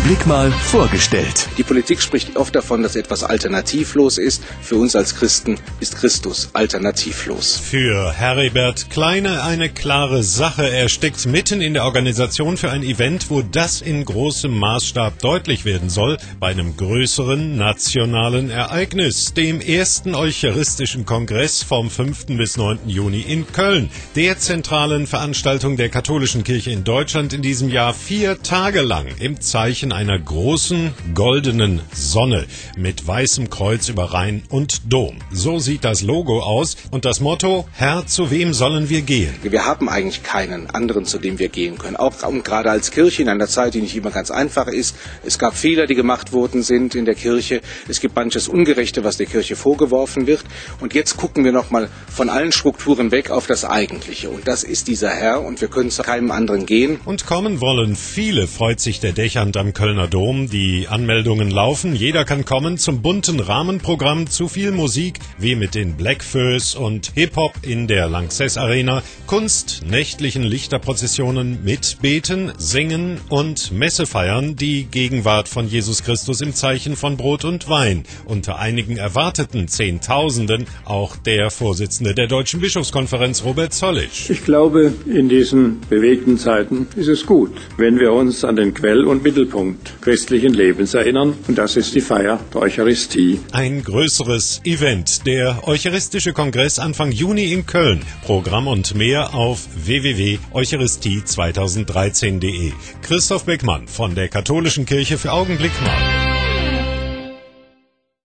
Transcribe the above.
Augenblick mal vorgestellt. Die Politik spricht oft davon, dass etwas alternativlos ist. Für uns als Christen ist Christus alternativlos. Für Heribert Kleine eine klare Sache. Er steckt mitten in der Organisation für ein Event, wo das in großem Maßstab deutlich werden soll, bei einem größeren nationalen Ereignis, dem ersten Eucharistischen Kongress vom 5. bis 9. Juni in Köln, der zentralen Veranstaltung der katholischen Kirche in Deutschland in diesem Jahr 4 Tage lang im Zeichen einer großen goldenen Sonne mit weißem Kreuz über Rhein und Dom. So sieht das Logo aus und das Motto: Herr, zu wem sollen wir gehen? Wir haben eigentlich keinen anderen, zu dem wir gehen können. Auch und gerade als Kirche in einer Zeit, die nicht immer ganz einfach ist. Es gab Fehler, die gemacht worden sind in der Kirche. Es gibt manches Ungerechte, was der Kirche vorgeworfen wird. Und jetzt gucken wir nochmal von allen Strukturen weg auf das Eigentliche. Und das ist dieser Herr und wir können zu keinem anderen gehen. Und kommen wollen viele, freut sich der Dächernd am Kölner Dom. Die Anmeldungen laufen. Jeder kann kommen zum bunten Rahmenprogramm, zu viel Musik wie mit den Blackfoes und Hip-Hop in der Lanxess Arena, Kunst, nächtlichen Lichterprozessionen, mitbeten, singen und Messe feiern, die Gegenwart von Jesus Christus im Zeichen von Brot und Wein. Unter einigen erwarteten Zehntausenden auch der Vorsitzende der Deutschen Bischofskonferenz, Robert Zollitsch. Ich glaube, in diesen bewegten Zeiten ist es gut, wenn wir uns an den Quell und Mittelpunkt christlichen Lebens erinnern, und das ist die Feier der Eucharistie. Ein größeres Event, der Eucharistische Kongress Anfang Juni in Köln. Programm und mehr auf www.eucharistie2013.de. Christoph Beckmann von der Katholischen Kirche für Augenblick mal.